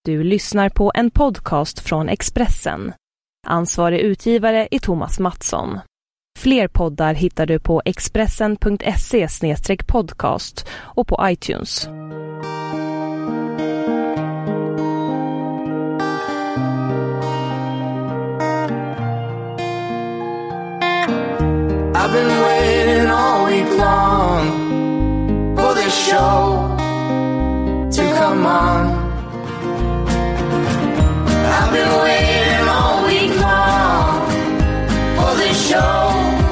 Du lyssnar på en podcast från Expressen. Ansvarig utgivare är Thomas Mattsson. Fler poddar hittar du på expressen.se/podcast och på iTunes. I've been waiting all week long for this show to come on. I've been waiting all week long for this show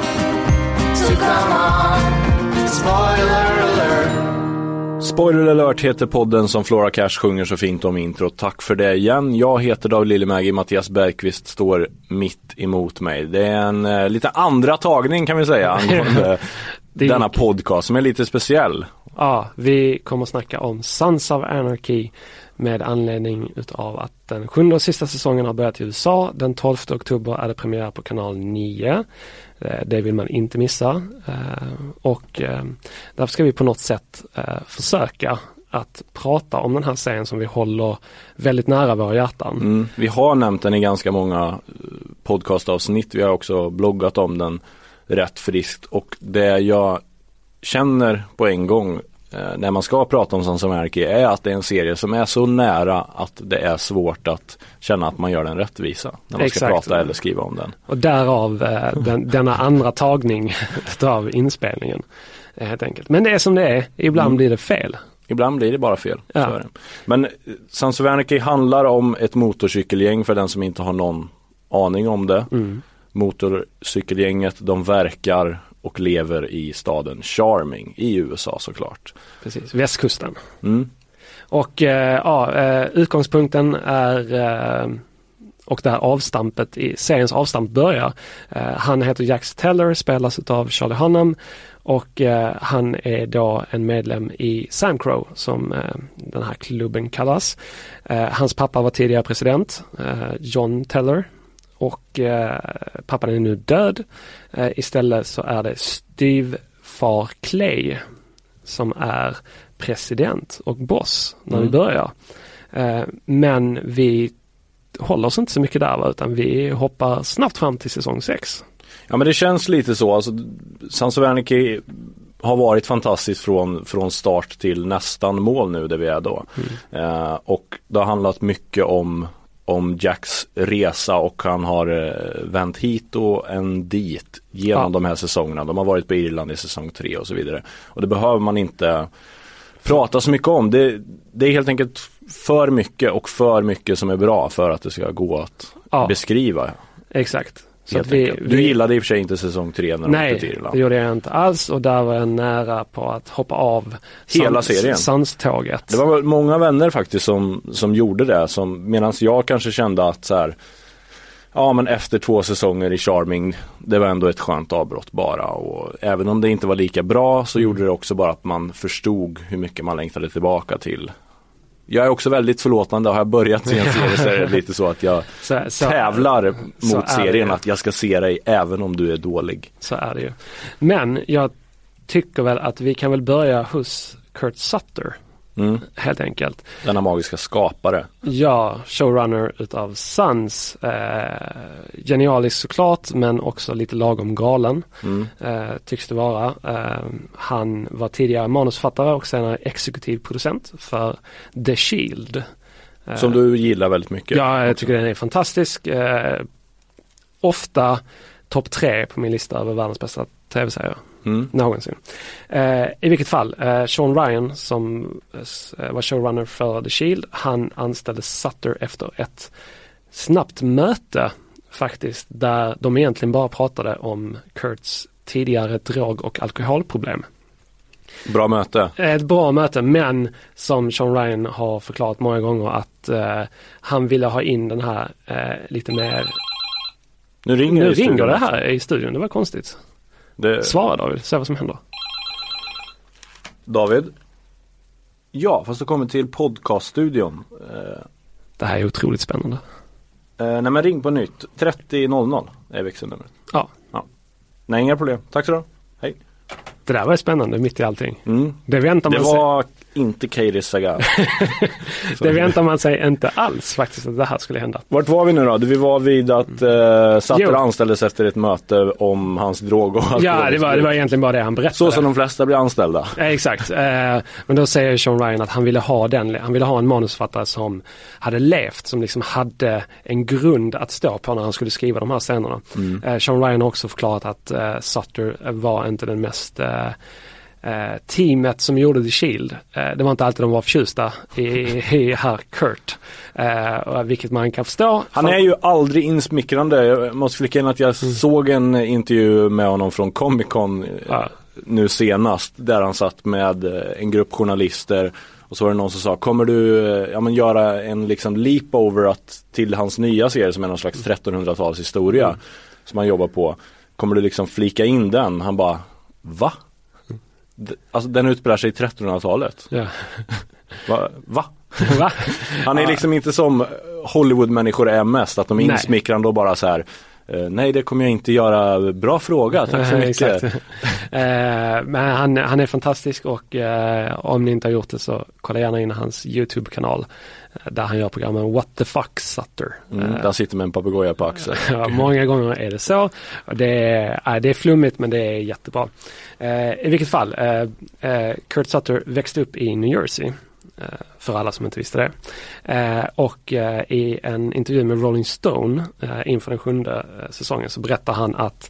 to come on. Spoiler alert. Spoiler alert heter podden som Flora Cash sjunger så fint om intro. Tack för det igen. Jag heter David Lillemägi, Mattias Bergqvist står mitt emot mig. Det är en lite andra tagning kan vi säga angående denna podcast som är lite speciell. Ja, vi kommer att snacka om Sons of Anarchy med anledning utav att den 7:e och sista säsongen har börjat i USA. Den 12 oktober är det premiär på kanal 9. Det vill man inte missa. Och därför ska vi på något sätt försöka att prata om den här serien som vi håller väldigt nära våra hjärtan. Vi har nämnt den i ganska många podcastavsnitt. Vi har också bloggat om den rätt friskt. Och det jag känner på en gång när man ska prata om Sons of Anarchy är att det är en serie som är så nära att det är svårt att känna att man gör den rättvisa när man ska prata eller skriva om den. Och därav denna andra tagning av inspelningen helt enkelt. Men det är som det är. Ibland blir det fel. Ibland blir det bara fel. Ja. Så är det. Men Sons of Anarchy handlar om ett motorcykelgäng för den som inte har någon aning om det. Motorcykelgänget, de verkar och lever i staden Charming i USA såklart. Precis, västkusten. Och utgångspunkten är och det här avstampet i seriens avstamp börjar. Han heter Jax Teller, spelas av Charlie Hunnam och han är då en medlem i Sam Crow som den här klubben kallas. Hans pappa var tidigare president, John Teller. Och pappan är nu död. Istället så är det Steve far Clay som är president och boss när vi börjar. Men vi håller oss inte så mycket där utan vi hoppar snabbt fram till säsong 6. Ja, men det känns lite så. Alltså, Sons of Anarchy har varit fantastiskt från start till nästan mål nu där vi är då. Och det har handlat mycket om Jacks resa och han har vänt hit och en dit genom de här säsongerna. De har varit på Irland i säsong 3 och så vidare. Och det behöver man inte prata så mycket om. Det är helt enkelt för mycket som är bra för att det ska gå att beskriva. Exakt. Så att du gillade i och för sig inte säsong 3 när de åkte till Irland. Nej, det gjorde jag inte alls och där var jag nära på att hoppa av hela serien. Sanståget. Det var många vänner faktiskt som gjorde det, medan jag kanske kände att så här, ja men efter 2 säsonger i Charming, det var ändå ett skönt avbrott bara, och även om det inte var lika bra så gjorde det också bara att man förstod hur mycket man längtade tillbaka till. Jag är också väldigt förlåtande. Har jag börjat se en serie så är det lite så att jag tävlar mot serien att jag ska se dig även om du är dålig. Så är det ju. Men jag tycker väl att vi kan väl börja hos Kurt Sutter. Helt enkelt. Denna magiska skapare. Ja, showrunner utav Sons. Genialisk såklart, men också lite lagom galen. Tycks det vara. Han var tidigare manusförfattare och senare exekutiv producent för The Shield. Som du gillar väldigt mycket. Ja, jag tycker den är fantastisk. Ofta topp 3 på min lista över världens bästa tv-serier. Någonsin. I vilket fall, Sean Ryan som var showrunner för The Shield, han anställde Sutter efter ett snabbt möte faktiskt, där de egentligen bara pratade om Kurts tidigare drog- och alkoholproblem. Bra möte. Ett bra möte, men som Sean Ryan har förklarat många gånger att han ville ha in den här lite mer... Nu ringer det här i studion, det var konstigt. Svara David, se vad som händer. David? Ja, fast du kommer till podcaststudion. Det här är otroligt spännande. Nej, men ring på nytt. 3000 är växelnumret. Ja. Nej, inga problem. Tack så då. Hej. Det där var spännande mitt i allting. Det väntar man var inte Katey Sagal. Det väntar man sig inte alls faktiskt att det här skulle hända. Vart var vi nu då? Vi var vid att Sutter anställdes efter ett möte om hans drog och ja, det var egentligen bara det han berättade. Så som de flesta blir anställda. Exakt. Men då säger Sean Ryan att han ville ha en manusförfattare som hade levt, som liksom hade en grund att stå på när han skulle skriva de här scenerna. Sean Ryan har också förklarat att Sutter var inte den mest teamet som gjorde The Shield. Det var inte alltid de var förtjusta i herr Kurt. Vilket man kan förstå. Han är ju aldrig insmickrande. Jag måste flika in att jag såg en intervju med honom från Comic-Con nu senast, där han satt med en grupp journalister. Och så var det någon som sa, kommer du göra en liksom leap-over till hans nya serie som är någon slags 1300-tals historia som han jobbar på. Kommer du liksom flika in den? Han bara, va? Alltså den utspelar sig i 1300-talet. Ja. Va? Va? Han är liksom inte som Hollywood-människor är mest, att de är insmickrande och bara så här. Nej, det kommer jag inte göra. Bra fråga, tack så mycket. Men han är fantastisk och om ni inte har gjort det så kolla gärna in hans YouTube-kanal där han gör programmen What the fuck Sutter. Där sitter med en papegoja på axeln. Ja, många gånger är det så. Det är flummigt men det är jättebra. I vilket fall, Kurt Sutter växte upp i New Jersey. För alla som inte visste det. Och i en intervju med Rolling Stone inför den 7:e säsongen så berättar han att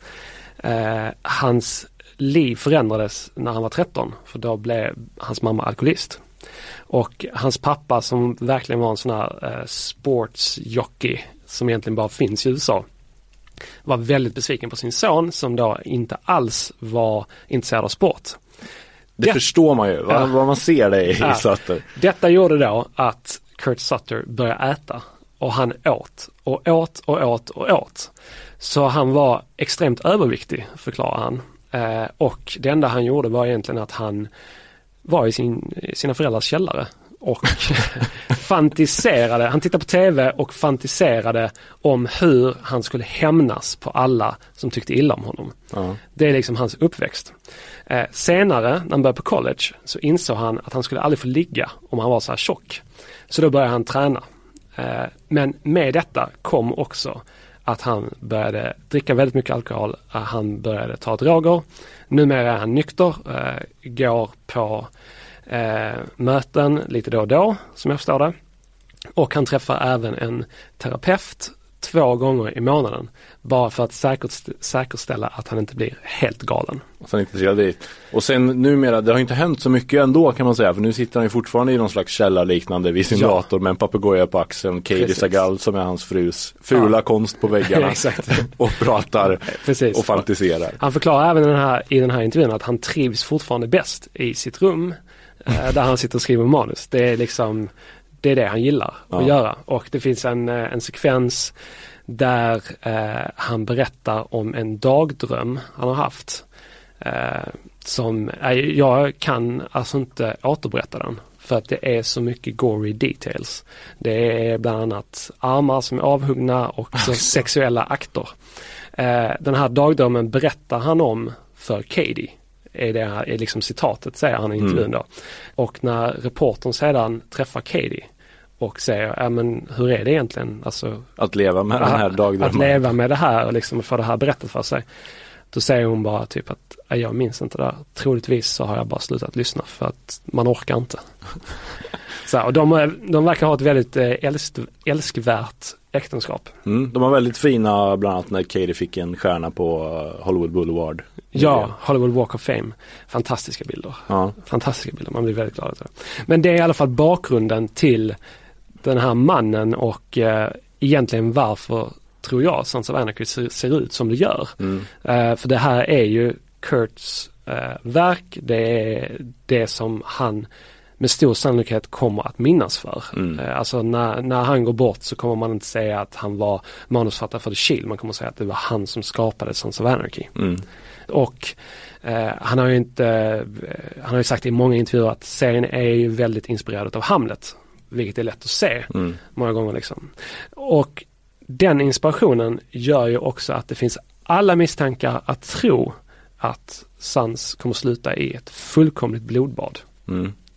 hans liv förändrades när han var 13. För då blev hans mamma alkoholist. Och hans pappa, som verkligen var en sån här sportsjockey som egentligen bara finns i USA, var väldigt besviken på sin son som då inte alls var intresserad av sport. Det förstår man ju, vad man ser det i Sutter. Detta gjorde då att Kurt Sutter började äta och han åt. Så han var extremt överviktig, förklarar han. Och det enda han gjorde var egentligen att han var i sina föräldrars källare och fantiserade. Han tittade på tv och fantiserade om hur han skulle hämnas på alla som tyckte illa om honom. Det är liksom hans uppväxt. Senare, när han började på college, så insåg han att han skulle aldrig få ligga om han var så här tjock. Så då började han träna. Men med detta kom också att han började dricka väldigt mycket alkohol. Han började ta droger. Numera är han nykter. Går på möten lite då och då, som jag förstår det. Och han träffar även en terapeut 2 gånger i månaden. Bara för att säkerställa att han inte blir helt galen. Och sen inte dit. Och sen numera, det har inte hänt så mycket ändå kan man säga. För nu sitter han ju fortfarande i någon slags källarliknande vid sin dator med en papegoja på axeln. Katey Sagal som är hans frus fula konst på väggarna. Exakt. Och pratar och fantiserar. Han förklarar även i den här intervjun att han trivs fortfarande bäst i sitt rum. Där han sitter och skriver manus. Det är liksom... Det är det han gillar att göra. Och det finns en sekvens där han berättar om en dagdröm han har haft. Som jag kan alltså inte återberätta den. För att det är så mycket gory details. Det är bland annat armar som är avhuggna och sexuella akter. Den här dagdrömmen berättar han om för Katey. Är liksom citatet, säger han i intervjun då. Och när reportern sedan träffar Katey och säger, men hur är det egentligen? Alltså, att leva med den här dagdrömmen. Att leva med det här och liksom få det här berättat för sig. Då säger hon bara typ att jag minns inte det där. Troligtvis så har jag bara slutat lyssna för att man orkar inte. Så, och de verkar ha ett väldigt älskvärt äktenskap. De var väldigt fina, bland annat när Katey fick en stjärna på Hollywood Boulevard. Ja, Hollywood Walk of Fame. Fantastiska bilder. Fantastiska bilder, man blir väldigt glad. Men det är i alla fall bakgrunden till den här mannen och egentligen varför, tror jag, Sons of Anarchy ser ut som det gör. För det här är ju Kurts verk. Det är det som han med stor sannolikhet kommer att minnas för. Alltså när han går bort så kommer man inte säga att han var manusförfattare för The Shield. Man kommer säga att det var han som skapade Sons of Anarchy. Och han har ju sagt i många intervjuer att serien är ju väldigt inspirerad av Hamlet. Vilket är lätt att se många gånger liksom. Och den inspirationen gör ju också att det finns alla misstankar att tro att Sons kommer sluta i ett fullkomligt blodbad.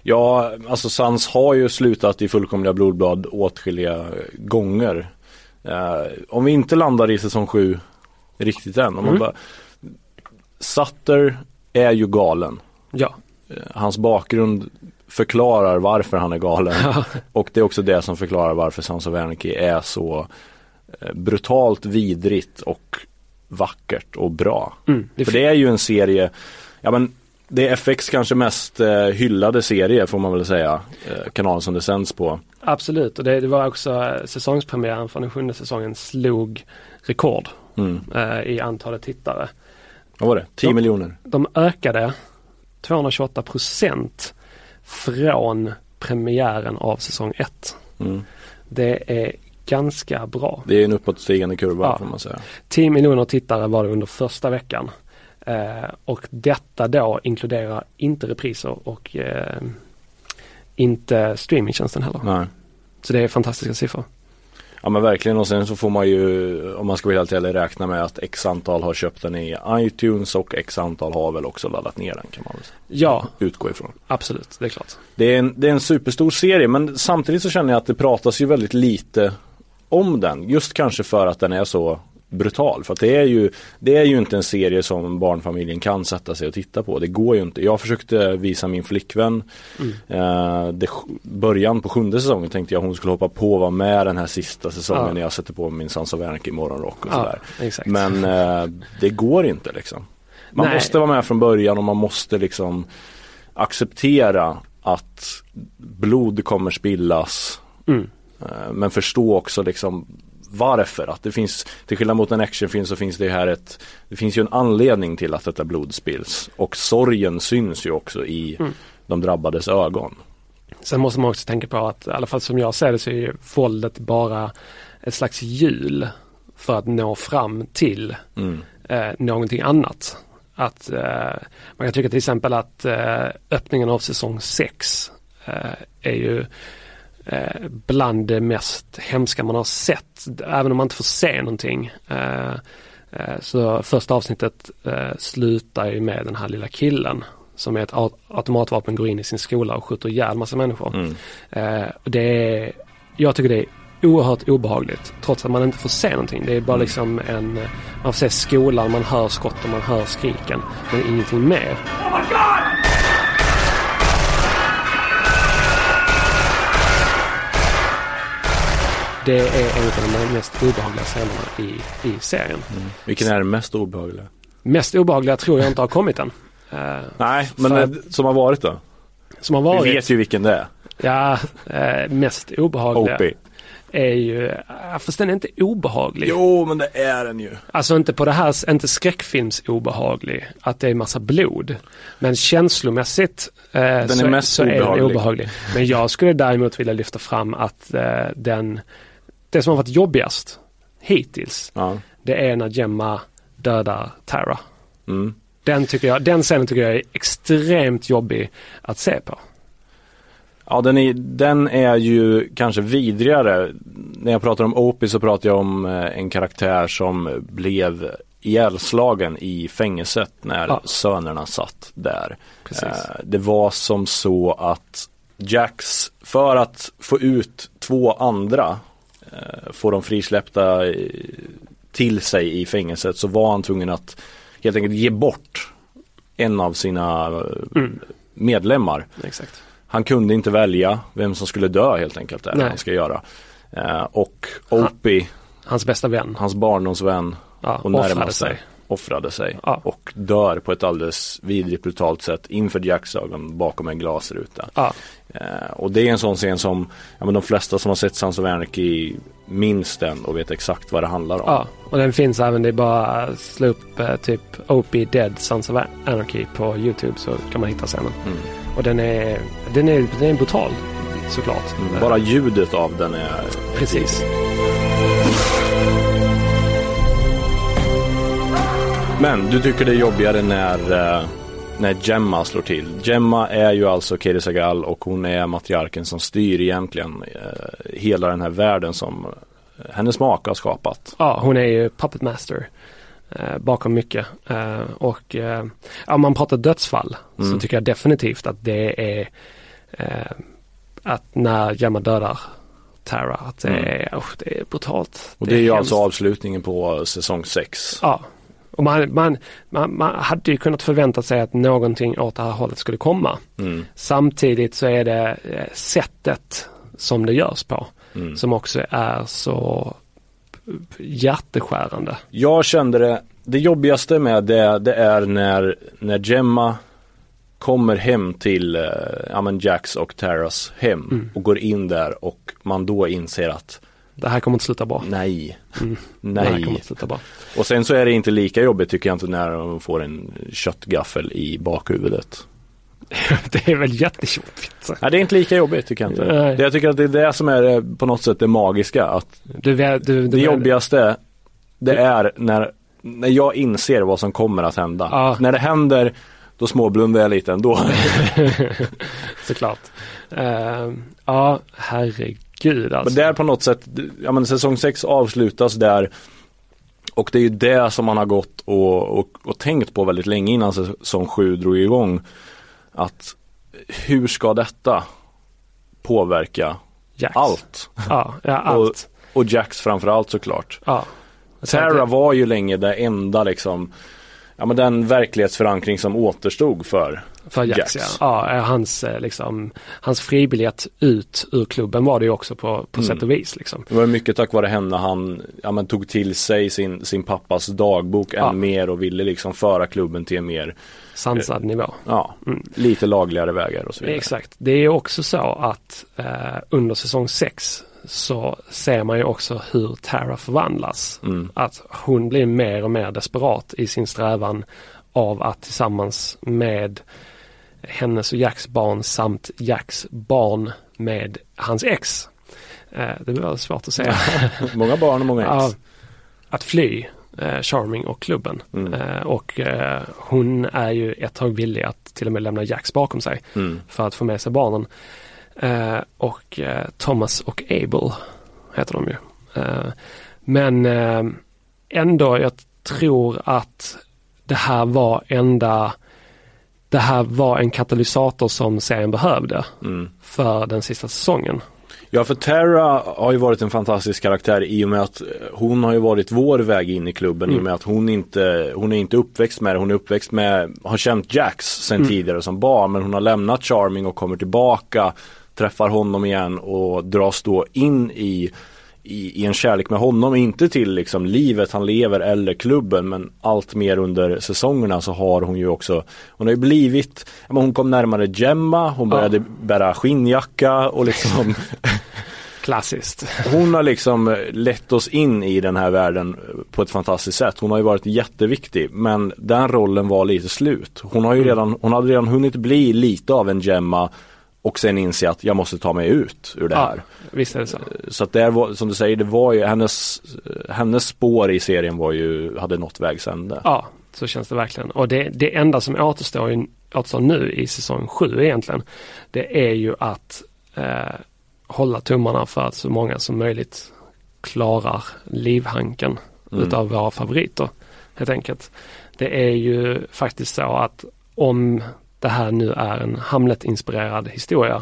Ja, alltså Sans har ju slutat i Fullkomliga blodblad åtskilliga gånger. Om vi inte landar i säsong 7 riktigt än. Om man bara, Sutter är ju galen. Ja. Hans bakgrund förklarar varför han är galen. Och det är också det som förklarar varför Sons of Anarchy är så brutalt vidrigt och vackert och bra. För det är ju en serie, ja men det är FX kanske mest hyllade serie får man väl säga, kanalen som det sänds på. Absolut, och det var också säsongspremiären från den 7:e säsongen slog rekord i antalet tittare. Vad var det? 10 miljoner? De ökade 228% från premiären av säsong 1. Det är ganska bra. Det är en uppåtstigande kurva får man säga. 10 miljoner tittare var det under första veckan. Och detta då inkluderar inte repriser och inte streamingtjänsten heller. Nej. Så det är fantastiska siffror. Ja men verkligen, och sen så får man ju, om man ska vara helt ärlig, räkna med att x antal har köpt den i iTunes och x antal har väl också laddat ner den, kan man väl utgå ifrån. Absolut, det är klart. Det är en superstor serie, men samtidigt så känner jag att det pratas ju väldigt lite om den, just kanske för att den är så brutal, för att det är ju inte en serie som barnfamiljen kan sätta sig och titta på. Det går ju inte. Jag försökte visa min flickvän början på 7:e säsongen, tänkte jag hon skulle hoppa på och vara med den här sista säsongen när jag sätter på min Sons of Anarchy morgonrock och sådär. Exakt. Men det går inte liksom. Man måste vara med från början och man måste liksom acceptera att blod kommer spillas, men förstå också liksom varför, att det finns, till skillnad mot en actionfilm så finns det här det finns ju en anledning till att detta blod spills, och sorgen syns ju också i de drabbades ögon. Sen måste man också tänka på att, i alla fall som jag ser det, så är ju våldet bara ett slags hjul för att nå fram till någonting annat. Att man kan tycka till exempel att öppningen av säsong 6 är ju bland det mest hemska man har sett, även om man inte får se någonting. Så första avsnittet slutar ju med den här lilla killen som med ett automatvapen går in i sin skola och skjuter ihjäl massa människor. Jag tycker det är oerhört obehagligt, trots att man inte får se någonting. Det är bara liksom man får se skolan, man hör skott och man hör skriken, men ingenting mer. Oh my God! Det är en av de mest obehagliga scenerna i serien. Vilken är den mest obehagliga? Mest obehagliga tror jag inte har kommit än. Nej, men som har varit då? Som har varit. Vi vet ju vilken det är. Ja, mest obehagliga. Opie. Är ju, fast den är inte obehaglig. Jo, men det är den ju. Alltså inte på det här, inte skräckfilms obehaglig, att det är massa blod. Men känslomässigt så är den obehaglig. Men jag skulle däremot vilja lyfta fram att det som har varit jobbigast hittills, det är när Gemma dödar Tara. Den scenen tycker jag är extremt jobbig att se på. Ja, den är ju kanske vidrigare. När jag pratar om Opie så pratar jag om en karaktär som blev ihjälslagen i fängelset när sönerna satt där. Det var som så att Jax, för att få ut 2 andra, få dem frisläppta till sig i fängelset, så var han tvungen att helt enkelt ge bort en av sina medlemmar. Exakt. Han kunde inte välja vem som skulle dö helt enkelt, det han ska göra. Och Opie, hans bästa vän, hans barndomsvän, och närmaste offrade sig och dör på ett alldeles vidrigt brutalt sätt inför Jacks ögon bakom en glasruta. Och det är en sån scen som de flesta som har sett Sons of Anarchy minns den och vet exakt vad det handlar om. Ja, och den finns även, det är bara slå upp typ Opie Dead Sons of Anarchy på YouTube, så kan man hitta scenen. Och den är brutal, såklart. Bara ljudet av den är... Precis. Men du tycker det är jobbigare när Gemma slår till. Gemma är ju alltså Katey Sagal, och hon är matriarken som styr egentligen hela den här världen som hennes make har skapat. Ja, hon är ju puppet master bakom mycket. Och om man pratar dödsfall så tycker jag definitivt att det är att när Gemma dödar Tara, att det är brutalt. Och det är ju alltså avslutningen på säsong 6. Ja. Och man hade ju kunnat förvänta sig att någonting åt det här hållet skulle komma. Samtidigt så är det sättet som det görs på som också är så hjärteskärande. Jag kände det jobbigaste med det är när Gemma kommer hem till Jax och Taras hem och går in där och man då inser att det här kommer inte sluta bra. Nej. Det här kommer inte sluta bra. Och sen så är det inte lika jobbigt tycker jag inte när de får en köttgaffel i bakhuvudet. Det är väl jättejobbigt. Nej, det är inte lika jobbigt tycker jag inte. Jag tycker att det är det som är på något sätt det magiska. Att det jobbigaste det är när jag inser vad som kommer att hända. Ja. När det händer då småblundar jag lite ändå. Såklart. Ja, herregud alltså. Men där på något sätt, säsong 6 avslutas där och det är ju det som man har gått och tänkt på väldigt länge innan säsong 7 drog igång. Att hur ska detta påverka Jax. Allt? Ja, allt. Och Jax framförallt såklart. Ja. Tara var ju länge det enda liksom, den verklighetsförankring som återstod för Jax. Ja, hans fribiljett ut ur klubben var det ju också på sätt och vis liksom. Det var mycket tack vare henne han tog till sig sin pappas dagbok än mer och ville liksom föra klubben till en mer sansad nivå. Ja, lite lagligare vägar och så vidare. Exakt. Det är också så att under säsong 6 så ser man ju också hur Tara förvandlas. Att hon blir mer och mer desperat i sin strävan av att tillsammans med hennes och Jax barn samt Jax barn med hans ex. Det blir svårt att säga. Många barn och många ex. Att fly Charming och klubben. Och hon är ju ett tag villig att till och med lämna Jax bakom sig för att få med sig barnen. Och Thomas och Abel heter de ju. Men ändå, jag tror att det här var en katalysator som serien behövde för den sista säsongen. Ja, för Tara har ju varit en fantastisk karaktär i och med att hon har ju varit vår väg in i klubben i och med att hon är inte uppväxt med det. Hon är uppväxt med, har känt Jax sen tidigare som barn, men hon har lämnat Charming och kommer tillbaka, träffar honom igen och dras då in i en kärlek med honom, inte till liksom livet han lever eller klubben, men allt mer under säsongerna så har hon ju också, hon har ju blivit, hon kom närmare Gemma, hon började bära skinnjacka och liksom klassiskt. Hon har liksom lett oss in i den här världen på ett fantastiskt sätt. Hon har ju varit jätteviktig, men den rollen var lite slut. Hon hade redan hunnit bli lite av en Gemma och sen inse att jag måste ta mig ut ur det här. Visst är det så. Så att det var, som du säger, det var ju hennes spår i serien hade nått vägs ände. Ja, så känns det verkligen. Och det enda som återstår nu i säsong 7 egentligen, det är ju att hålla tummarna för att så många som möjligt klarar livhanken utav våra favoriter, helt enkelt. Det är ju faktiskt så att om det här nu är en Hamlet-inspirerad historia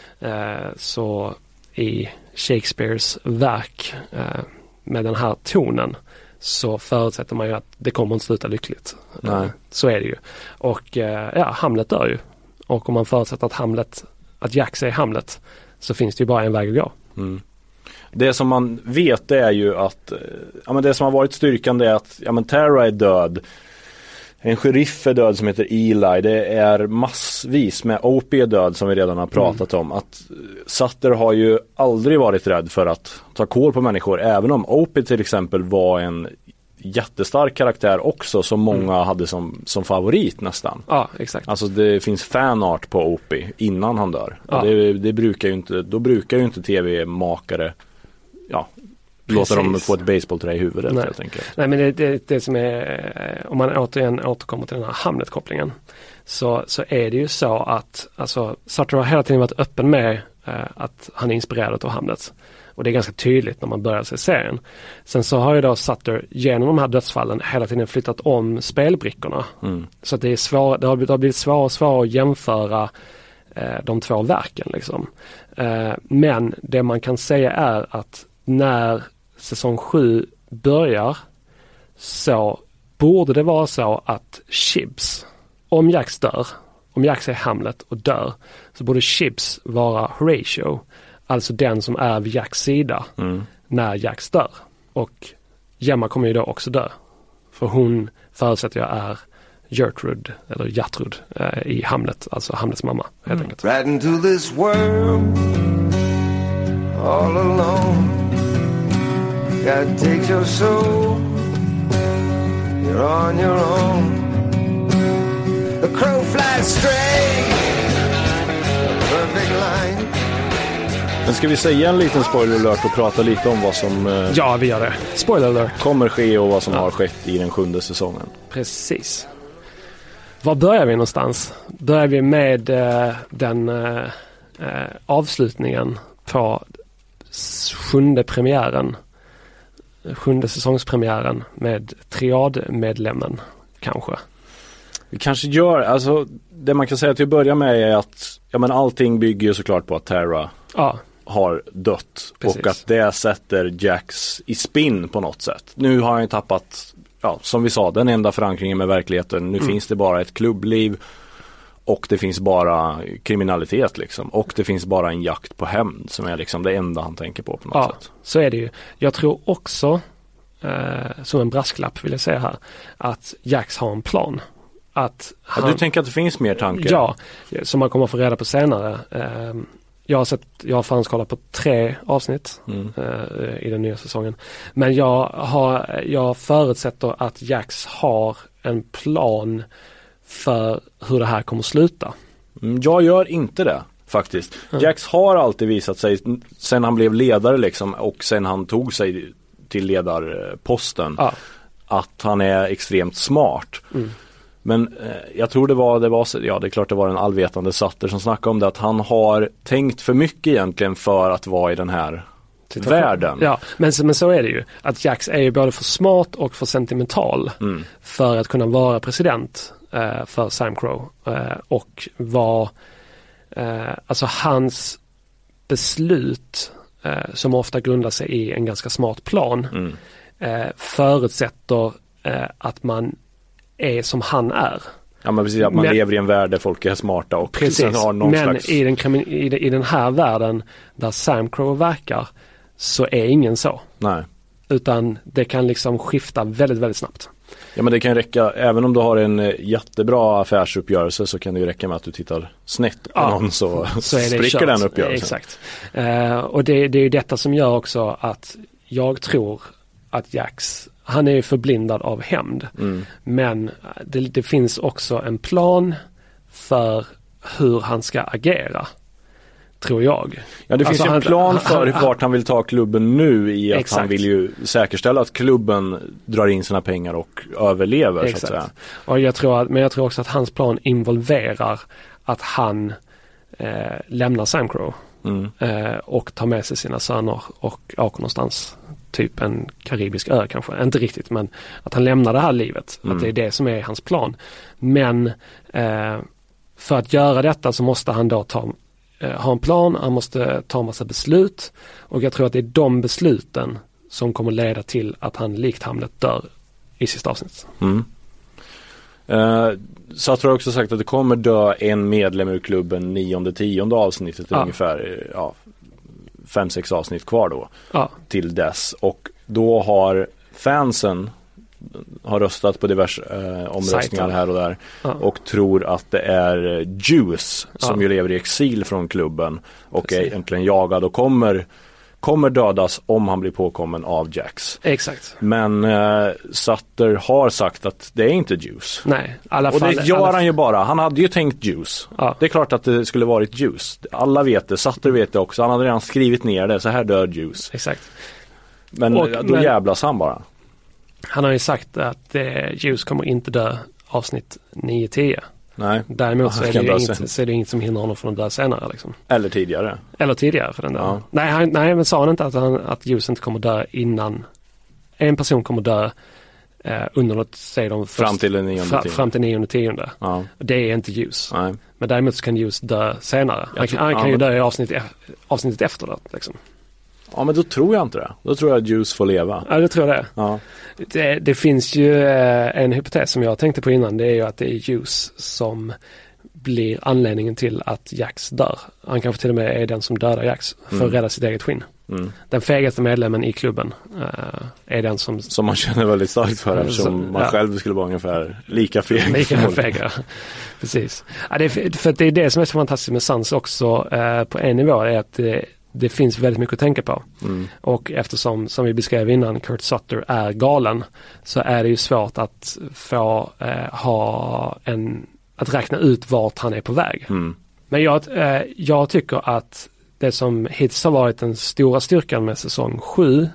så i Shakespeares verk med den här tonen så förutsätter man ju att det kommer inte sluta lyckligt. Så är det ju. Och Hamlet dör ju. Och om man förutsätter att Jax är Hamlet, så finns det ju bara en väg att gå. Det som man vet är ju att det som har varit styrkan är att Tara är död. En sheriff är död som heter Eli. Det är massvis med Opie är död som vi redan har pratat om. Att Sutter har ju aldrig varit rädd för att ta kål på människor. Även om Opie till exempel var en jättestark karaktär också som många hade som favorit nästan. Ja, exakt. Alltså det finns fanart på Opie innan han dör. Ja. Det brukar ju inte, då brukar ju inte tv-makare låta dem få ett baseballträ i huvudet. Nej. Helt enkelt. Nej, men det som är, om man återkommer till den här Hamlet-kopplingen, så är det ju så att Sutter har hela tiden varit öppen med att han är inspirerad av Hamlet. Och det är ganska tydligt när man börjar se serien. Sen så har ju då Sutter genom de här dödsfallen hela tiden flyttat om spelbrickorna. Så att det har blivit svårare och svårare att jämföra de två verken liksom. Men det man kan säga är att när säsong 7 börjar så borde det vara så att Chibbs, om Jax är Hamlet och dör, så borde Chibbs vara Horatio, alltså den som är vid Jax sida när Jax dör. Och Gemma kommer ju då också dö, för hon förutsätter jag är Gertrude i Hamlet, alltså Hamlets mamma helt enkelt. Right into this world all alone. God takes your soul, you're on your own. The crow flies straight, a perfect line. Men ska vi säga en liten spoiler alert och prata lite om vad som Ja, vi gör det. Spoiler alert. kommer ske och vad som har skett i den 7:e säsongen. Precis. Var börjar vi någonstans? Börjar vi med den avslutningen på 7:e premiären, 7:e säsongspremiären med triadmedlemmen kanske? Vi kanske gör, alltså det man kan säga till att börja med är att allting bygger ju såklart på att Tara har dött. Precis. Och att det sätter Jax i spinn på något sätt. Nu har han ju tappat, som vi sa, den enda förankringen med verkligheten. Nu finns det bara ett klubbliv och det finns bara kriminalitet liksom. Och det finns bara en jakt på hämnd som är liksom det enda han tänker på något sätt. Så är det ju. Jag tror också, som en brasklapp vill jag säga här, att Jax har en plan. Att du tänker att det finns mer tankar? Ja, som man kommer få reda på senare. Jag har förhandskollat på 3 avsnitt i den nya säsongen. Men jag förutsätter att Jax har en plan för hur det här kommer att sluta. Jag gör inte det faktiskt. Jax har alltid visat sig sen han blev ledare liksom, och sen han tog sig till ledarposten att han är extremt smart. Men jag tror det är klart det var en allvetande Sutter som snackade om det, att han har tänkt för mycket egentligen för att vara i den här världen. Ja, men så är det ju. Att Jax är ju både för smart och för sentimental för att kunna vara president för Sam Crow. Och var alltså hans beslut som ofta grundar sig i en ganska smart plan förutsätter att man är som han är. Ja, men precis, att man lever i en värld där folk är smarta och sen har någon slags... i den här världen där Sam Crow verkar så är ingen så. Nej. Utan det kan liksom skifta väldigt, väldigt snabbt. Ja, men det kan räcka, även om du har en jättebra affärsuppgörelse så kan det ju räcka med att du tittar snett på någon så spricker den uppgörelsen. Exakt. Och det är ju detta som gör också att jag tror att Jax, han är förblindad av hämnd. Men det finns också en plan för hur han ska agera. Tror jag. Ja, det finns ju en plan för vart han vill ta klubben nu i att han vill ju säkerställa att klubben drar in sina pengar och överlever. Så att säga. Och jag tror också att hans plan involverar att han lämnar Sam Crow och tar med sig sina söner och åker någonstans. Typ en karibisk ö kanske. Inte riktigt, men att han lämnar det här livet. Att det är det som är hans plan. Men för att göra detta så måste han då ha en plan. Han måste ta en massa beslut. Och jag tror att det är de besluten som kommer leda till att han likt Hamlet dör i sista avsnittet. Så jag tror också sagt att det kommer dö en medlem ur klubben 9:e-10:e avsnittet ungefär 5-6 avsnitt kvar då till dess, och då har fansen röstat på diverse omröstningar här och där och tror att det är Juice som ju lever i exil från klubben och är egentligen jagad och kommer dödas om han blir påkommen av Jax. Exakt. Men Sutter har sagt att det är inte Juice. Nej, och det gör han ju bara. Han hade ju tänkt Juice. Det är klart att det skulle varit Juice. Alla vet det. Sutter vet det också. Han hade redan skrivit ner det. Så här dör Juice. Exakt. Men då jävlas han bara. Han har ju sagt att Juice kommer inte dö avsnitt 9-10. Nej. Däremot så är det inget som hindrar honom från att dö senare. Liksom. Eller tidigare för den där. Ja. Nej, men sa han inte att Juice inte kommer dö innan en person kommer dö under något, säger de, fram till 9:e-10:e. Ja. Det är inte Juice. Nej. Men däremot så kan Juice dö senare. Han kan ju dö i avsnittet efter det. Liksom. Ja, men då tror jag inte det. Då tror jag att Juice får leva. Ja, det tror jag det. Ja. Det finns ju en hypotes som jag tänkte på innan. Det är ju att det är Juice som blir anledningen till att Jax dör. Han kanske till och med är den som dödar Jax för att rädda sitt eget skinn. Den fegaste medlemmen i klubben är den som man känner väldigt starkt för, eftersom man själv skulle vara ungefär lika feg. Lika feg, ja. Precis. Ja, för att det är det som är så fantastiskt med Sons också på en nivå, är att det finns väldigt mycket att tänka på. Och eftersom, som vi beskrev innan, Kurt Sutter är galen, så är det ju svårt att få att räkna ut vart han är på väg. Men jag tycker att det som hittills har varit den stora styrkan med säsong 7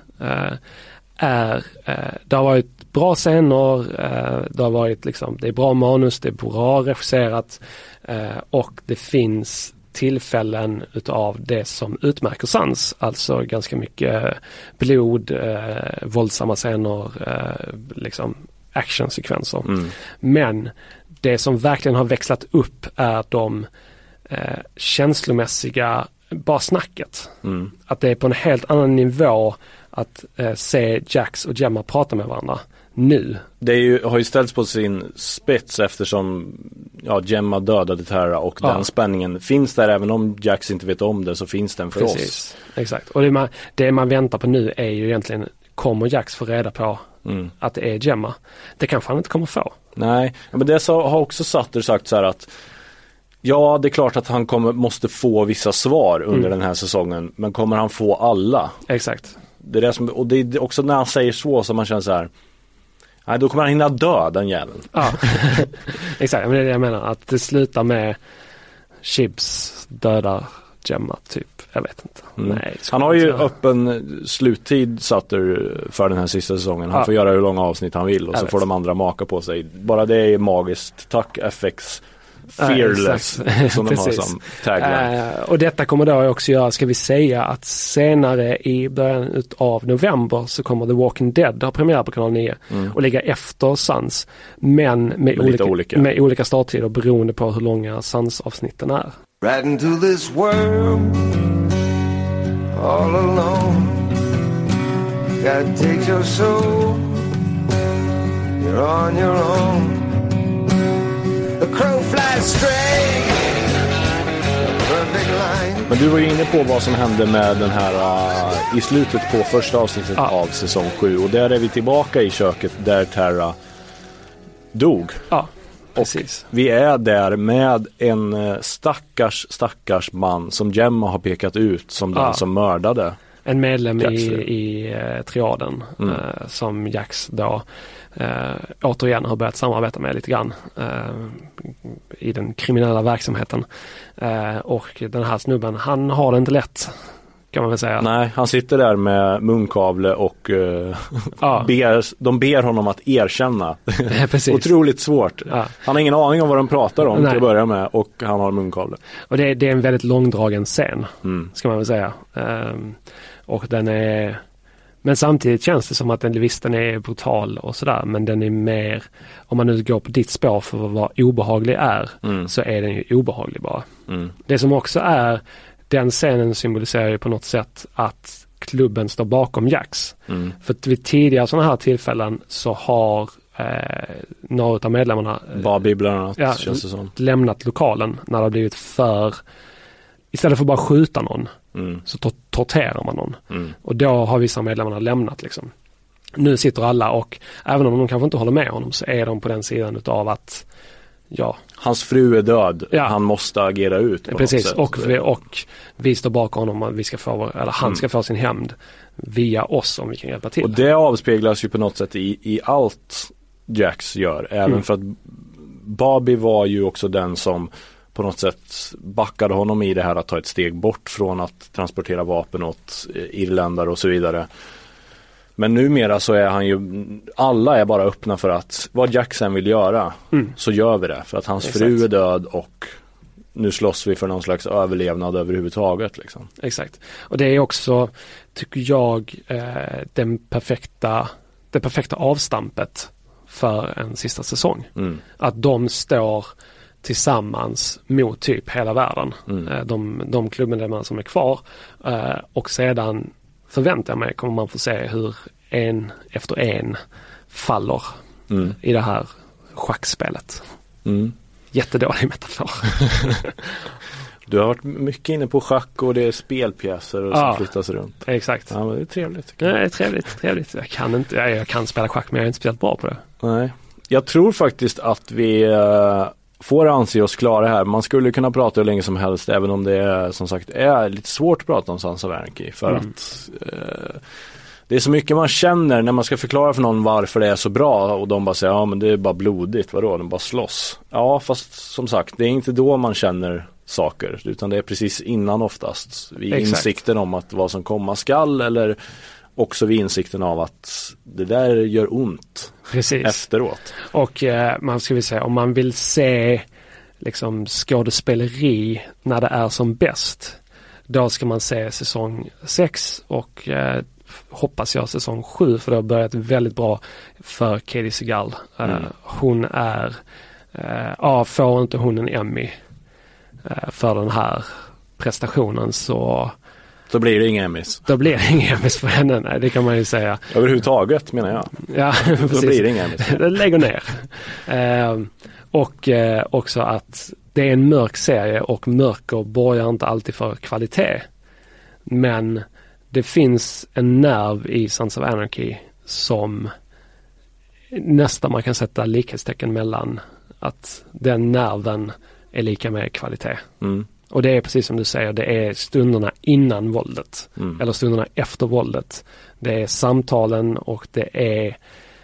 är det har varit bra scener, det har varit liksom, det är bra manus, det är bra regisserat och det finns tillfällen utav det som utmärker Sons, alltså ganska mycket blod, våldsamma scener, liksom actionsekvenser. Men det som verkligen har växlat upp är de känslomässiga, bara snacket. Att det är på en helt annan nivå att se Jax och Gemma prata med varandra nu. Det har ju ställts på sin spets eftersom Gemma dödade Tara och den spänningen finns där, även om Jax inte vet om det, så finns den för oss. Exakt. Och det man väntar på nu är ju egentligen, kommer Jax få reda på att det är Gemma? Det kanske han inte kommer få. Nej, men det har också Sutter sagt så här att ja, det är klart att han måste få vissa svar under den här säsongen, men kommer han få alla? Exakt. Det är det som, och det är också när han säger så man känner så här, nej, då kommer han hinna dö, den jäveln. Ja, exakt, men det är det jag menar, att det slutar med Chips dödar Gemma typ. Jag vet inte. Nej, han har ju öppen sluttid Sutter för den här sista säsongen. Han får göra hur långa avsnitt han vill och så får de andra maka på sig. Bara det är magiskt. Tack FX Fearless som de har som tagline. Och detta kommer då också göra, ska vi säga, att senare i början av november så kommer The Walking Dead ha premiär på kanal 9 och ligga efter Sons, men med olika starttider beroende på hur långa Sons-avsnitten är. Right into this world all alone. God takes your soul, you're on your own. The crow flies straight, perfect line. Men du var ju inne på vad som hände med den här i slutet på första avsnittet av säsong 7, och där är vi tillbaka i köket där Tara dog. Ja. Precis. Och vi är där med en stackars man som Gemma har pekat ut som den som mördade. En medlem i triaden som Jax då återigen har börjat samarbeta med lite grann i den kriminella verksamheten. Och den här snubben, han har det inte lätt, kan man väl säga. Nej, han sitter där med munkavle och de ber honom att erkänna. Otroligt svårt. Ja. Han har ingen aning om vad de pratar om till att börja med, och han har munkavle. Och det är en väldigt långdragen scen, ska man väl säga. Och den är, men samtidigt känns det som att den är brutal och sådär, men den är mer, om man nu går på ditt spår för vad obehaglig är, så är den ju obehaglig bara. Det som också är, den scenen symboliserar ju på något sätt att klubben står bakom Jax. För att vid tidigare sådana här tillfällen så har några av medlemmarna Bobby bland annat, känns det som, lämnat lokalen när det har blivit för, istället för bara skjuta någon så torterar man någon. Och då har vissa medlemmarna lämnat liksom. Nu sitter alla, och även om de kanske inte håller med honom, så är de på den sidan utav att hans fru är död. Han måste agera ut på precis, något sätt. Och vi står bakom honom, och vi ska få, eller han ska få sin hämnd via oss om vi kan hjälpa till. Och det avspeglas ju på något sätt i allt Jax gör. Även för att Bobby var ju också den som på något sätt backade honom i det här att ta ett steg bort från att transportera vapen åt irländare och så vidare. Men numera så är han ju, alla är bara öppna för att vad Jackson vill göra så gör vi det. För att hans fru är död och nu slåss vi för någon slags överlevnad överhuvudtaget. Liksom. Exakt. Och det är också, tycker jag, det perfekta avstampet för en sista säsong. Att de står tillsammans mot typ hela världen. De klubbmedlemmar som är kvar. Och sedan förväntar jag mig kommer man få se hur en efter en faller i det här schackspelet. Jättedålig metafor. Du har varit mycket inne på schack och det är spelpjäser och som flyttas runt. Exakt. Ja, men det är trevligt. Det är trevligt. Jag kan spela schack men jag är inte speciellt bra på det. Nej. Jag tror faktiskt att vi får anse oss klara här. Man skulle kunna prata hur länge som helst även om det är, som sagt är lite svårt att prata om Sons of Anarchy för att det är så mycket man känner när man ska förklara för någon varför det är så bra och de bara säger ja men det är bara blodigt, vadå, de bara slåss. Ja fast som sagt det är inte då man känner saker utan det är precis innan oftast vid insikten om att vad som komma skall eller också vid insikten av att det där gör ont efteråt. Och man ska väl säga om man vill se liksom skådespeleri när det är som bäst då ska man se säsong 6 och hoppas jag säsong 7 för det har börjat väldigt bra för Katie Seagal. Hon är får inte hon en Emmy för den här prestationen så blir det inga Emmys. Då blir det inga Emmys för henne, nej, det kan man ju säga. Överhuvudtaget menar jag. Ja, då blir det inga Emmys. Det lägger ner. Och också att det är en mörk serie och mörker borgar inte alltid för kvalitet. Men det finns en nerv i Sons of Anarchy som nästan man kan sätta likhetstecken mellan att den nerven är lika med kvalitet. Och det är precis som du säger, det är stunderna innan våldet eller stunderna efter våldet. Det är samtalen och det är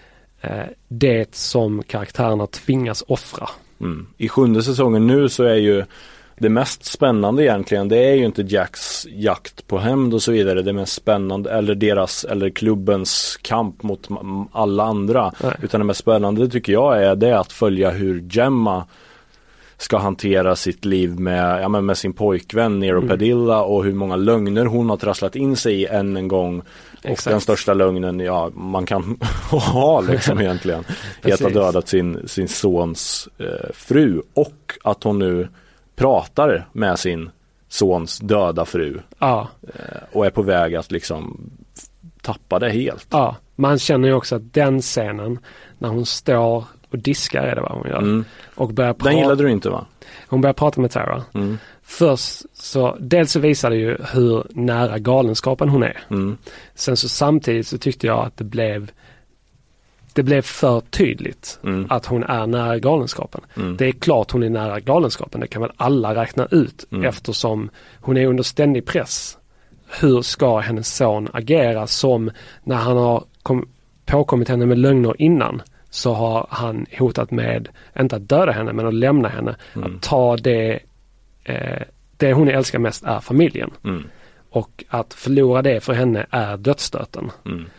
det som karaktärerna tvingas offra. I 7:e säsongen nu så är ju det mest spännande egentligen, det är ju inte Jacks jakt på hämnd och så vidare. Det mest spännande, eller klubbens kamp mot alla andra. Nej. Utan det mest spännande tycker jag är det att följa hur Gemma ska hantera sitt liv med sin pojkvän Nero Padilla och hur många lögner hon har trasslat in sig i än en gång. Exakt. Och den största lögnen man kan ha liksom egentligen är att ha dödat sin sons fru och att hon nu pratar med sin sons döda fru och är på väg att liksom tappa det helt. Ja, man känner ju också att den scenen när hon står och diskar är det vad hon gör. Och börjar den gillade du inte va? Hon börjar prata med Tara. Först så, dels så visar det ju hur nära galenskapen hon är. Sen så samtidigt så tyckte jag att det blev för tydligt att hon är nära galenskapen. Det är klart hon är nära galenskapen. Det kan väl alla räkna ut eftersom hon är under ständig press. Hur ska hennes son agera som när han har påkommit henne med lögner innan så har han hotat med inte att döda henne men att lämna henne. Att ta det hon älskar mest är familjen. Och att förlora det för henne är dödsstöten.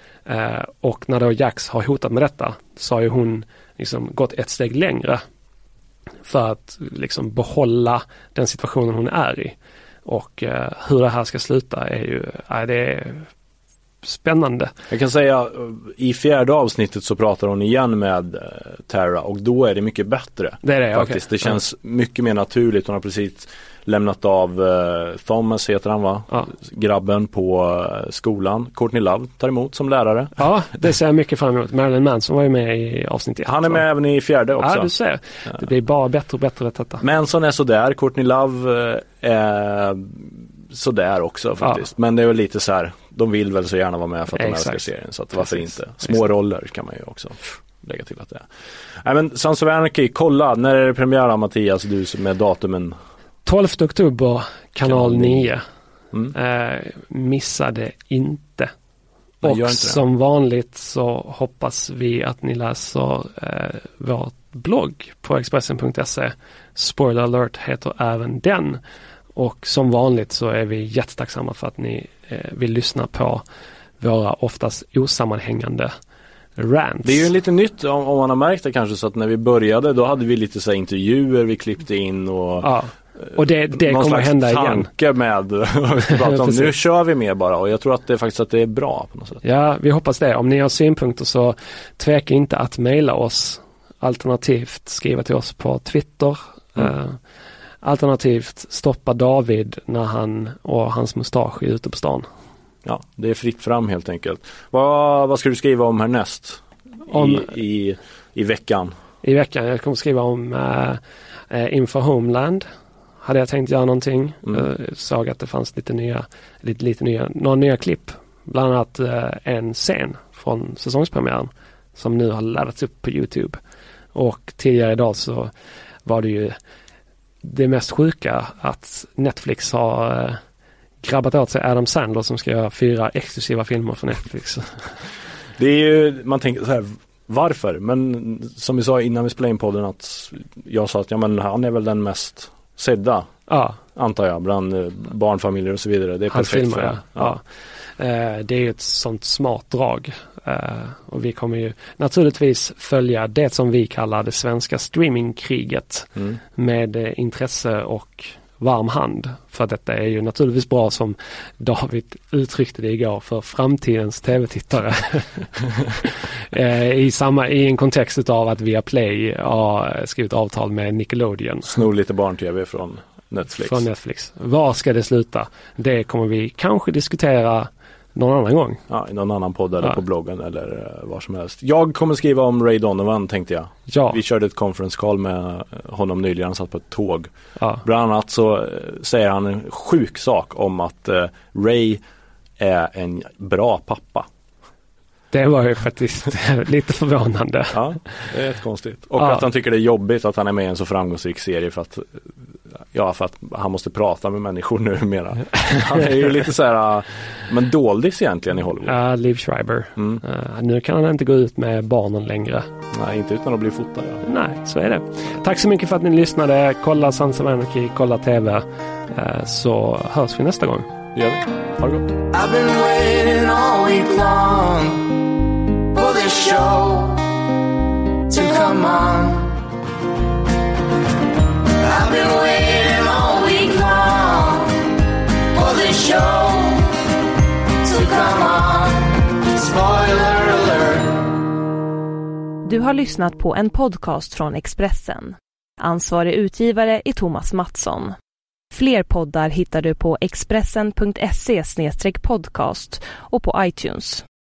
Och när då Jax har hotat med detta så har ju hon liksom gått ett steg längre för att liksom behålla den situationen hon är i. Och hur det här ska sluta är ju det är spännande. Jag kan säga i 4:e avsnittet så pratar hon igen med Tara och då är det mycket bättre. Det är det, faktiskt. Okay. Det känns mycket mer naturligt. Hon har precis lämnat av Thomas heter han va? Ja. Grabben på skolan. Courtney Love tar emot som lärare. Ja, det ser jag mycket fram emot. Marilyn Manson var ju med i avsnitt 1. Han är med även i 4:e också. Ja, du ser. Det blir bara bättre och bättre detta. Manson är sådär. Courtney Love är sådär också faktiskt. Men det är väl lite så här, de vill väl så gärna vara med för att de älskar serien. Så att varför inte? Små roller kan man ju också lägga till att det är. Nej men Sons of Anarchy, kolla. När är det premiär Mattias? Du med datumen? 12 oktober, kanal 9. Missade inte. Och inte som vanligt så hoppas vi att ni läser vår blogg på Expressen.se. Spoiler alert heter även den. Och som vanligt så är vi jättetacksamma för att ni vill lyssna på våra oftast osammanhängande rants. Det är ju lite nytt om man har märkt det kanske så att när vi började då hade vi lite så här intervjuer vi klippte in och och det kommer att hända igen. Med nu kör vi med bara och jag tror att det faktiskt att det är bra på något sätt. Ja, vi hoppas det. Om ni har synpunkter så tveka inte att mejla oss. Alternativt skriva till oss på Twitter Alternativt stoppa David när han och hans mustasch är ute på stan. Ja, det är fritt fram helt enkelt. Vad ska du skriva om härnäst i veckan? I veckan, jag kommer skriva om Inför Homeland. Hade jag tänkt göra någonting. Såg att det fanns några nya klipp. Bland annat en scen från säsongspremiären som nu har laddats upp på YouTube. Och tidigare idag så var det ju det mest sjuka att Netflix har grabbat åt sig Adam Sandler som ska göra 4 exklusiva filmer för Netflix. Det är ju, man tänker så här, varför? Men som vi sa innan vi spelade in podden att jag sa att han är väl den mest sedda, antar jag, bland barnfamiljer och så vidare. Det är hans perfekt filmer, för det är ju ett sånt smart drag. Och vi kommer ju naturligtvis följa det som vi kallar det svenska streamingkriget med intresse och varm hand. För detta är ju naturligtvis bra, som David uttryckte det igår, för framtidens tv-tittare. I en kontext av att Viaplay har skrivit avtal med Nickelodeon. Snor lite barn-tv från Netflix. Var ska det sluta? Det kommer vi kanske diskutera någon annan gång. Ja, i någon annan podd eller på bloggen eller var som helst. Jag kommer skriva om Ray Donovan, tänkte jag. Ja. Vi körde ett conference call med honom nyligen, han satt på ett tåg. Ja. Bland annat så säger han en sjuk sak om att Ray är en bra pappa. Det var ju faktiskt lite förvånande. Ja, det är konstigt. Och att han tycker det är jobbigt att han är med i en så framgångsrik serie för att han måste prata med människor numera. Han är ju lite så här, men doldis egentligen i Hollywood. Ja, Liv Schreiber. Nu kan han inte gå ut med barnen längre. Nej, inte utan att bli fotad. Ja. Nej, så är det. Tack så mycket för att ni lyssnade. Kolla Sons of Anarchy, kolla TV. Så hörs vi nästa gång. Det gör vi. Ha det gott. I've been waiting all week long for this show to come on. I've been waiting all week long for this show to come on. Spoiler alert. Du har lyssnat på en podcast från Expressen. Ansvarig utgivare är Thomas Mattsson. Fler poddar hittar du på expressen.se/podcast och på iTunes.